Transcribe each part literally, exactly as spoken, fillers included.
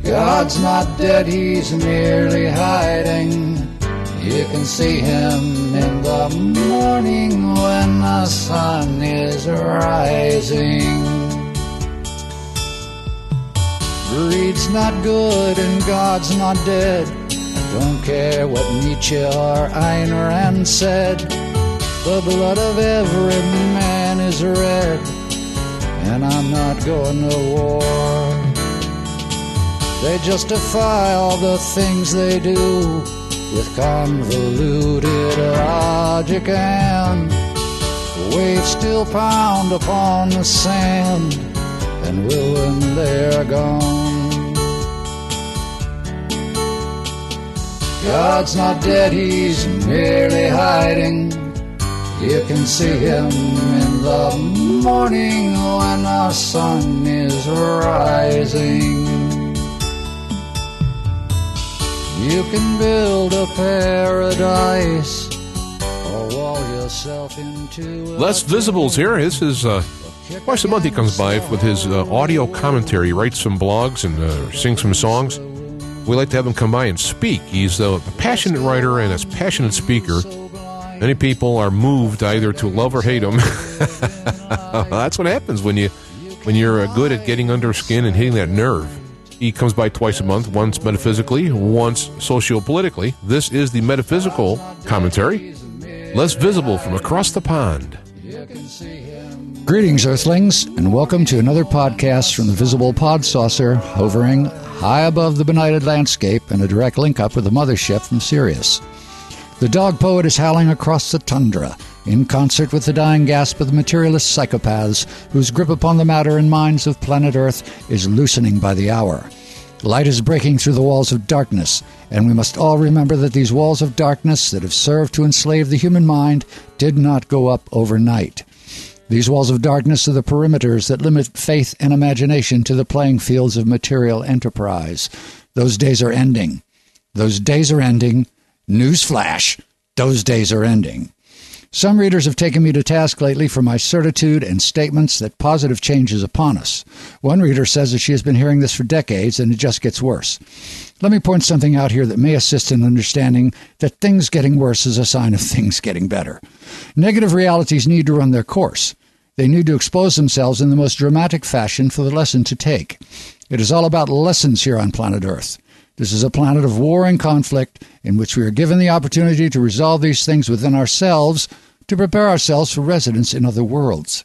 God's not dead, he's merely hiding. You can see him in the morning when the sun is rising. Greed's not good and God's not dead. I don't care what Nietzsche or Ayn Rand said. The blood of every man is red, and I'm not going to war. They justify all the things they do with convoluted logic, and the waves still pound upon the sand and will when they're gone. God's not dead, he's merely hiding. You can see him in the morning when the sun is rising. You can build a paradise or wall yourself into. Les Visible's here. This is uh, twice a month he comes by with his uh, audio commentary. He writes some blogs and uh, sings some songs. We like to have him come by and speak. He's a passionate writer and a passionate speaker. Many people are moved either to love or hate him. That's what happens when you when you're uh, good at getting under skin and hitting that nerve. He comes by twice a month, once metaphysically, once socio-politically. This is the metaphysical commentary. Less visible from across the pond. Greetings, Earthlings, and welcome to another podcast from the Visible Pod Saucer, hovering high above the benighted landscape and a direct link-up with the mothership from Sirius. The dog poet is howling across the tundra, in concert with the dying gasp of the materialist psychopaths whose grip upon the matter and minds of planet Earth is loosening by the hour. Light is breaking through the walls of darkness, and we must all remember that these walls of darkness that have served to enslave the human mind did not go up overnight. These walls of darkness are the perimeters that limit faith and imagination to the playing fields of material enterprise. Those days are ending. Those days are ending. Newsflash, those days are ending. Some readers have taken me to task lately for my certitude and statements that positive change is upon us. One reader says that she has been hearing this for decades and it just gets worse. Let me point something out here that may assist in understanding that things getting worse is a sign of things getting better. Negative realities need to run their course. They need to expose themselves in the most dramatic fashion for the lesson to take. It is all about lessons here on planet Earth. This is a planet of war and conflict in which we are given the opportunity to resolve these things within ourselves to prepare ourselves for residence in other worlds.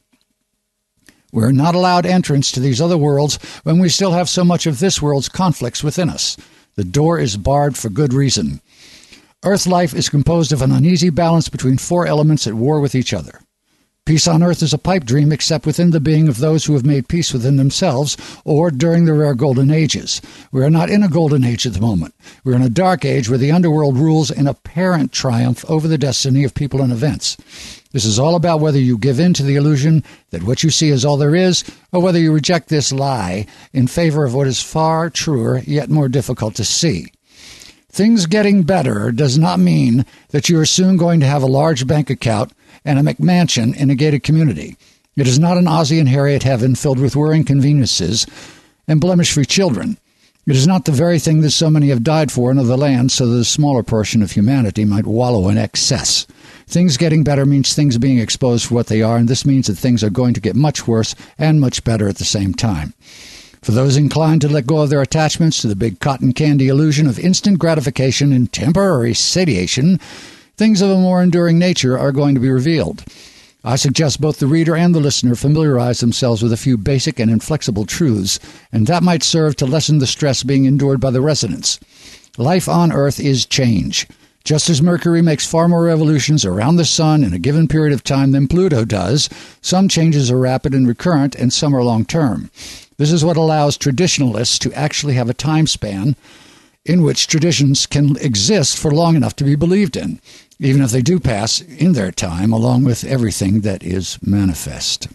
We are not allowed entrance to these other worlds when we still have so much of this world's conflicts within us. The door is barred for good reason. Earth life is composed of an uneasy balance between four elements at war with each other. Peace on Earth is a pipe dream except within the being of those who have made peace within themselves or during the rare golden ages. We are not in a golden age at the moment. We are in a dark age where the underworld rules in apparent triumph over the destiny of people and events. This is all about whether you give in to the illusion that what you see is all there is, or whether you reject this lie in favor of what is far truer yet more difficult to see. Things getting better does not mean that you are soon going to have a large bank account and a McMansion in a gated community. It is not an Ozzie and Harriet heaven filled with whirring conveniences and blemish-free children. It is not the very thing that so many have died for in other lands so that a smaller portion of humanity might wallow in excess. Things getting better means things being exposed for what they are, and this means that things are going to get much worse and much better at the same time. For those inclined to let go of their attachments to the big cotton candy illusion of instant gratification and temporary satiation, things of a more enduring nature are going to be revealed. I suggest both the reader and the listener familiarize themselves with a few basic and inflexible truths, and that might serve to lessen the stress being endured by the residents. Life on Earth is change. Just as Mercury makes far more revolutions around the sun in a given period of time than Pluto does, some changes are rapid and recurrent, and some are long-term. This is what allows traditionalists to actually have a time span in which traditions can exist for long enough to be believed in, even if they do pass in their time along with everything that is manifest.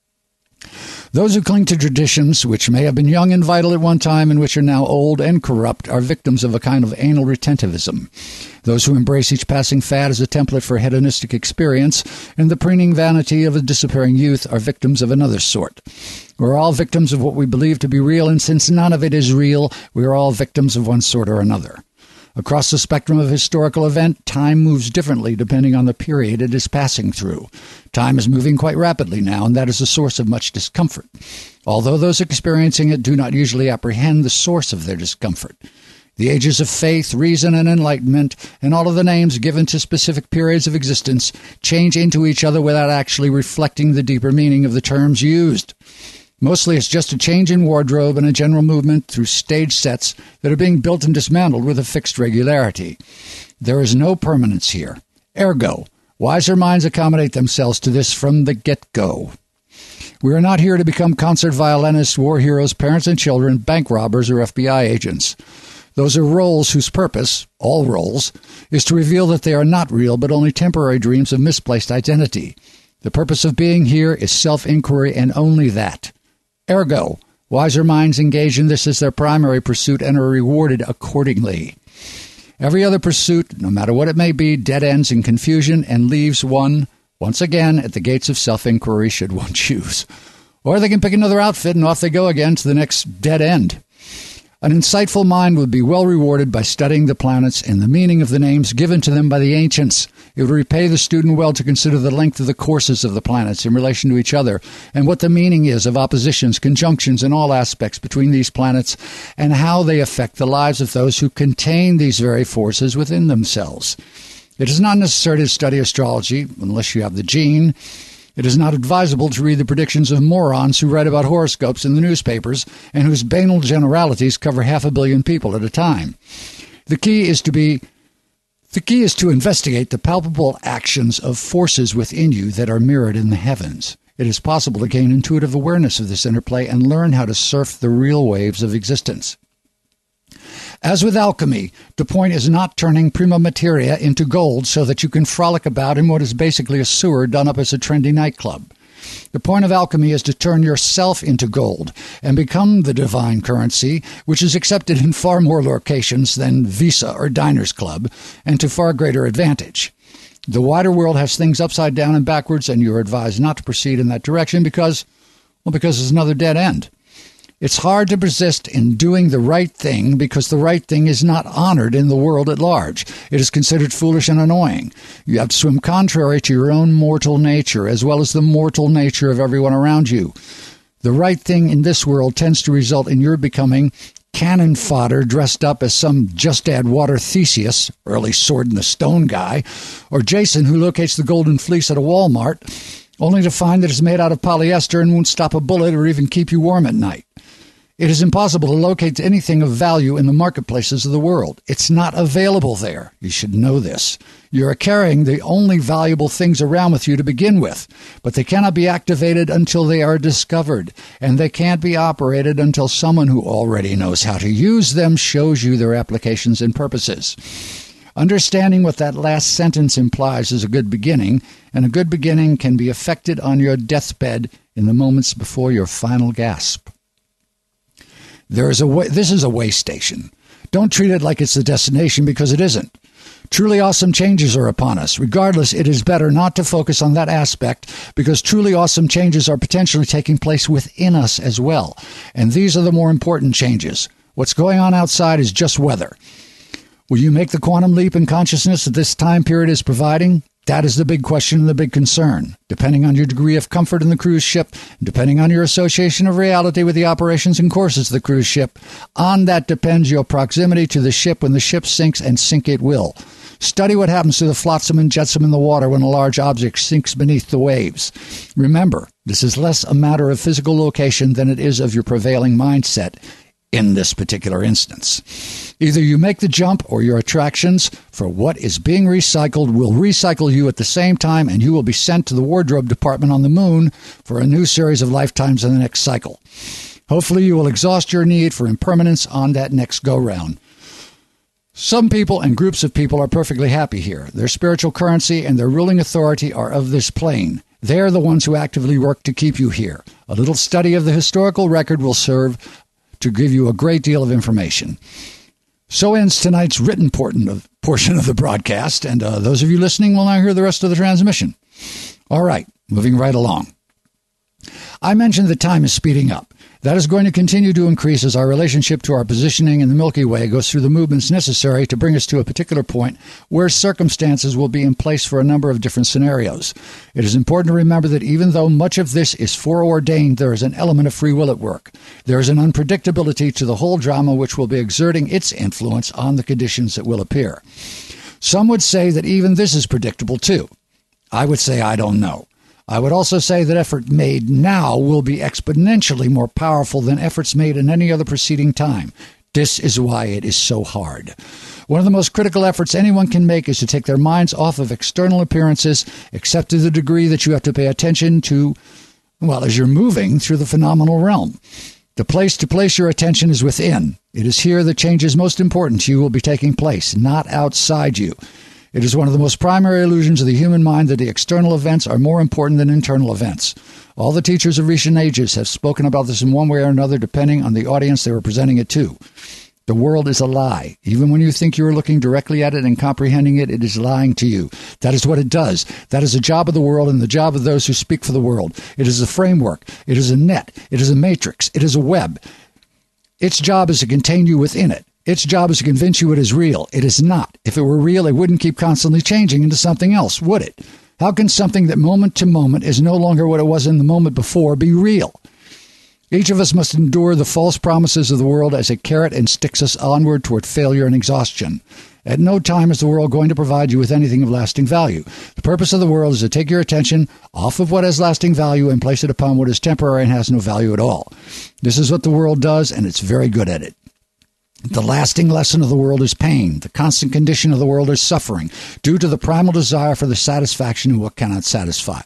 Those who cling to traditions which may have been young and vital at one time and which are now old and corrupt are victims of a kind of anal retentivism. Those who embrace each passing fad as a template for hedonistic experience and the preening vanity of a disappearing youth are victims of another sort. We're all victims of what we believe to be real, and since none of it is real, we are all victims of one sort or another. Across the spectrum of historical event, time moves differently depending on the period it is passing through. Time is moving quite rapidly now, and that is a source of much discomfort, although those experiencing it do not usually apprehend the source of their discomfort. The ages of faith, reason, and enlightenment, and all of the names given to specific periods of existence change into each other without actually reflecting the deeper meaning of the terms used. Mostly it's just a change in wardrobe and a general movement through stage sets that are being built and dismantled with a fixed regularity. There is no permanence here. Ergo, wiser minds accommodate themselves to this from the get-go. We are not here to become concert violinists, war heroes, parents and children, bank robbers, or F B I agents. Those are roles whose purpose, all roles, is to reveal that they are not real but only temporary dreams of misplaced identity. The purpose of being here is self-inquiry and only that. Ergo, wiser minds engage in this as their primary pursuit and are rewarded accordingly. Every other pursuit, no matter what it may be, dead ends in confusion and leaves one, once again, at the gates of self-inquiry should one choose. Or they can pick another outfit and off they go again to the next dead end. An insightful mind would be well rewarded by studying the planets and the meaning of the names given to them by the ancients. It would repay the student well to consider the length of the courses of the planets in relation to each other and what the meaning is of oppositions, conjunctions, and all aspects between these planets and how they affect the lives of those who contain these very forces within themselves. It is not necessary to study astrology unless you have the gene. It is not advisable to read the predictions of morons who write about horoscopes in the newspapers and whose banal generalities cover half a billion people at a time. The key is to be the key is to investigate the palpable actions of forces within you that are mirrored in the heavens. It is possible to gain intuitive awareness of this interplay and learn how to surf the real waves of existence. As with alchemy, the point is not turning prima materia into gold so that you can frolic about in what is basically a sewer done up as a trendy nightclub. The point of alchemy is to turn yourself into gold and become the divine currency, which is accepted in far more locations than Visa or Diners Club, and to far greater advantage. The wider world has things upside down and backwards, and you are advised not to proceed in that direction because, well, because it's another dead end. It's hard to persist in doing the right thing because the right thing is not honored in the world at large. It is considered foolish and annoying. You have to swim contrary to your own mortal nature as well as the mortal nature of everyone around you. The right thing in this world tends to result in your becoming cannon fodder dressed up as some just-add-water Theseus, early sword in the stone guy, or Jason who locates the golden fleece at a Walmart, only to find that it's made out of polyester and won't stop a bullet or even keep you warm at night. It is impossible to locate anything of value in the marketplaces of the world. It's not available there. You should know this. You are carrying the only valuable things around with you to begin with, but they cannot be activated until they are discovered, and they can't be operated until someone who already knows how to use them shows you their applications and purposes. Understanding what that last sentence implies is a good beginning, and a good beginning can be effected on your deathbed in the moments before your final gasp. There is a way, this is a way station. Don't treat it like it's the destination because it isn't. Truly awesome changes are upon us. Regardless, it is better not to focus on that aspect because truly awesome changes are potentially taking place within us as well. And these are the more important changes. What's going on outside is just weather. Will you make the quantum leap in consciousness that this time period is providing? That is the big question and the big concern. Depending on your degree of comfort in the cruise ship, and depending on your association of reality with the operations and courses of the cruise ship, on that depends your proximity to the ship when the ship sinks, and sink it will. Study what happens to the flotsam and jetsam in the water when a large object sinks beneath the waves. Remember, this is less a matter of physical location than it is of your prevailing mindset in this particular instance. Either you make the jump or your attractions for what is being recycled will recycle you at the same time, and you will be sent to the wardrobe department on the moon for a new series of lifetimes in the next cycle. Hopefully you will exhaust your need for impermanence on that next go-round. Some people and groups of people are perfectly happy here. Their spiritual currency and their ruling authority are of this plane. They are the ones who actively work to keep you here. A little study of the historical record will serve to give you a great deal of information. So ends tonight's written portion of the broadcast, and uh, those of you listening will now hear the rest of the transmission. All right, moving right along. I mentioned that time is speeding up. That is going to continue to increase as our relationship to our positioning in the Milky Way goes through the movements necessary to bring us to a particular point where circumstances will be in place for a number of different scenarios. It is important to remember that even though much of this is foreordained, there is an element of free will at work. There is an unpredictability to the whole drama which will be exerting its influence on the conditions that will appear. Some would say that even this is predictable too. I would say I don't know. I would also say that effort made now will be exponentially more powerful than efforts made in any other preceding time. This is why it is so hard. One of the most critical efforts anyone can make is to take their minds off of external appearances, except to the degree that you have to pay attention to, well, as you're moving through the phenomenal realm. The place to place your attention is within. It is here that changes most important to you will be taking place, not outside you. It is one of the most primary illusions of the human mind that the external events are more important than internal events. All the teachers of recent ages have spoken about this in one way or another, depending on the audience they were presenting it to. The world is a lie. Even when you think you are looking directly at it and comprehending it, it is lying to you. That is what it does. That is the job of the world and the job of those who speak for the world. It is a framework. It is a net. It is a matrix. It is a web. Its job is to contain you within it. Its job is to convince you it is real. It is not. If it were real, it wouldn't keep constantly changing into something else, would it? How can something that moment to moment is no longer what it was in the moment before be real? Each of us must endure the false promises of the world as a carrot and sticks us onward toward failure and exhaustion. At no time is the world going to provide you with anything of lasting value. The purpose of the world is to take your attention off of what has lasting value and place it upon what is temporary and has no value at all. This is what the world does, and it's very good at it. The lasting lesson of the world is pain. The constant condition of the world is suffering, due to the primal desire for the satisfaction of what cannot satisfy.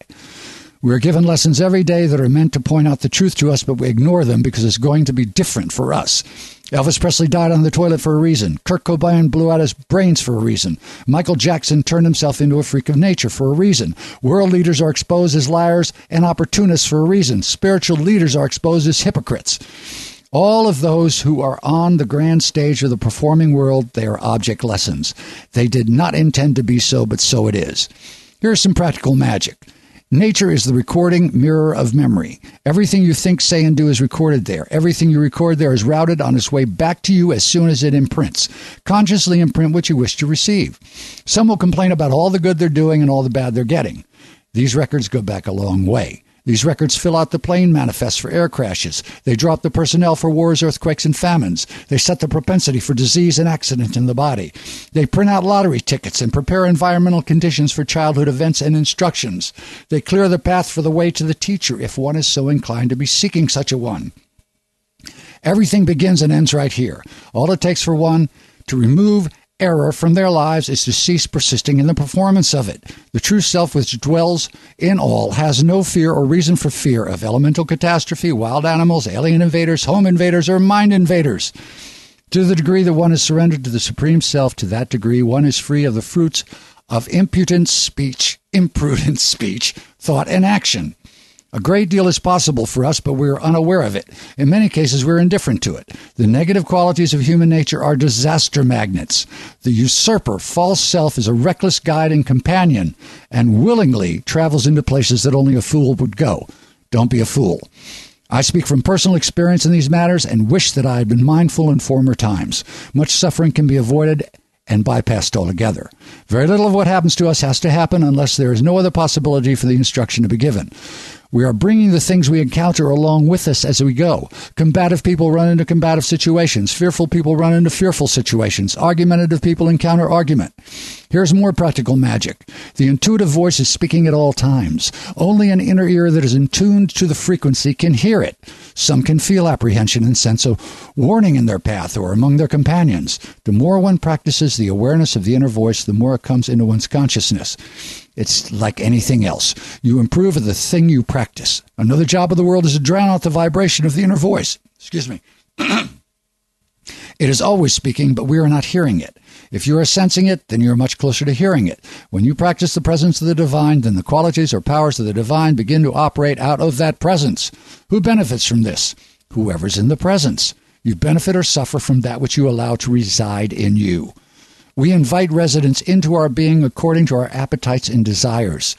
We are given lessons every day that are meant to point out the truth to us, but we ignore them because it's going to be different for us. Elvis Presley died on the toilet for a reason. Kurt Cobain blew out his brains for a reason. Michael Jackson turned himself into a freak of nature for a reason. World leaders are exposed as liars and opportunists for a reason. Spiritual leaders are exposed as hypocrites. All of those who are on the grand stage of the performing world, they are object lessons. They did not intend to be so, but so it is. Here's some practical magic. Nature is the recording mirror of memory. Everything you think, say, and do is recorded there. Everything you record there is routed on its way back to you as soon as it imprints. Consciously imprint what you wish to receive. Some will complain about all the good they're doing and all the bad they're getting. These records go back a long way. These records fill out the plane manifests for air crashes. They draw up the personnel for wars, earthquakes, and famines. They set the propensity for disease and accident in the body. They print out lottery tickets and prepare environmental conditions for childhood events and instructions. They clear the path for the way to the teacher if one is so inclined to be seeking such a one. Everything begins and ends right here. All it takes for one to remove error from their lives is to cease persisting in the performance of it. The true self which dwells in all has no fear or reason for fear of elemental catastrophe, wild animals, alien invaders, home invaders, or mind invaders. To the degree that one is surrendered to the Supreme Self, to that degree one is free of the fruits of impudent speech, imprudent speech, thought, and action. A great deal is possible for us, but we are unaware of it. In many cases, we're indifferent to it. The negative qualities of human nature are disaster magnets. The usurper, false self, is a reckless guide and companion, and willingly travels into places that only a fool would go. Don't be a fool. I speak from personal experience in these matters and wish that I had been mindful in former times. Much suffering can be avoided and bypassed altogether. Very little of what happens to us has to happen unless there is no other possibility for the instruction to be given. We are bringing the things we encounter along with us as we go. Combative people run into combative situations. Fearful people run into fearful situations. Argumentative people encounter argument. Here's more practical magic. The intuitive voice is speaking at all times. Only an inner ear that is in tune to the frequency can hear it. Some can feel apprehension and sense a warning in their path or among their companions. The more one practices the awareness of the inner voice, the more it comes into one's consciousness. It's like anything else. You improve at the thing you practice. Another job of the world is to drown out the vibration of the inner voice. Excuse me. It is always speaking, but we are not hearing it. If you are sensing it, then you are much closer to hearing it. When you practice the presence of the divine, then the qualities or powers of the divine begin to operate out of that presence. Who benefits from this? Whoever's in the presence. You benefit or suffer from that which you allow to reside in you. We invite residents into our being according to our appetites and desires.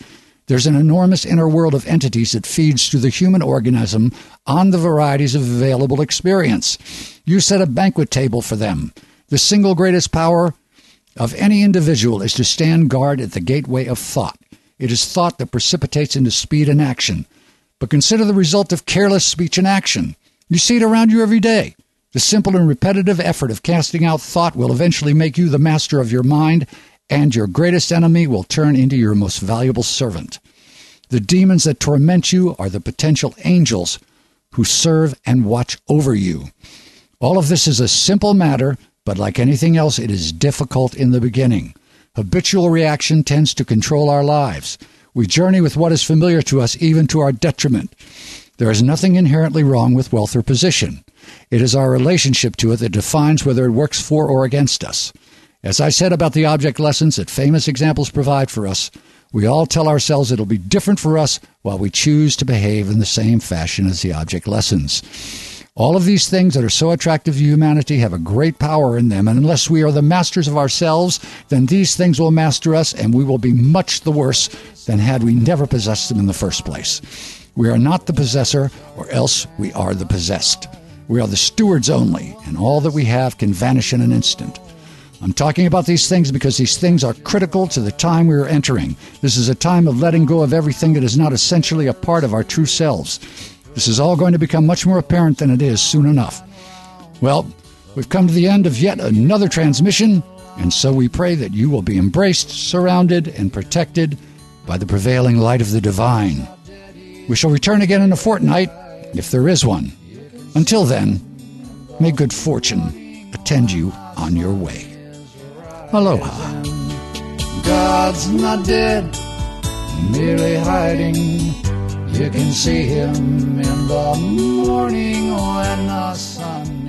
There's an enormous inner world of entities that feeds through the human organism on the varieties of available experience. You set a banquet table for them. The single greatest power of any individual is to stand guard at the gateway of thought. It is thought that precipitates into speed and action. But consider the result of careless speech and action. You see it around you every day. The simple and repetitive effort of casting out thought will eventually make you the master of your mind, and your greatest enemy will turn into your most valuable servant. The demons that torment you are the potential angels who serve and watch over you. All of this is a simple matter, but like anything else, it is difficult in the beginning. Habitual reaction tends to control our lives. We journey with what is familiar to us, even to our detriment. There is nothing inherently wrong with wealth or position. It is our relationship to it that defines whether it works for or against us. As I said about the object lessons that famous examples provide for us, we all tell ourselves it'll be different for us while we choose to behave in the same fashion as the object lessons. All of these things that are so attractive to humanity have a great power in them, and unless we are the masters of ourselves, then these things will master us, and we will be much the worse than had we never possessed them in the first place. We are not the possessor, or else we are the possessed. We are the stewards only, and all that we have can vanish in an instant. I'm talking about these things because these things are critical to the time we are entering. This is a time of letting go of everything that is not essentially a part of our true selves. This is all going to become much more apparent than it is soon enough. Well, we've come to the end of yet another transmission, and so we pray that you will be embraced, surrounded, and protected by the prevailing light of the divine. We shall return again in a fortnight, if there is one. Until then, may good fortune attend you on your way. Aloha. God's not dead, merely hiding. You can see him in the morning when the sun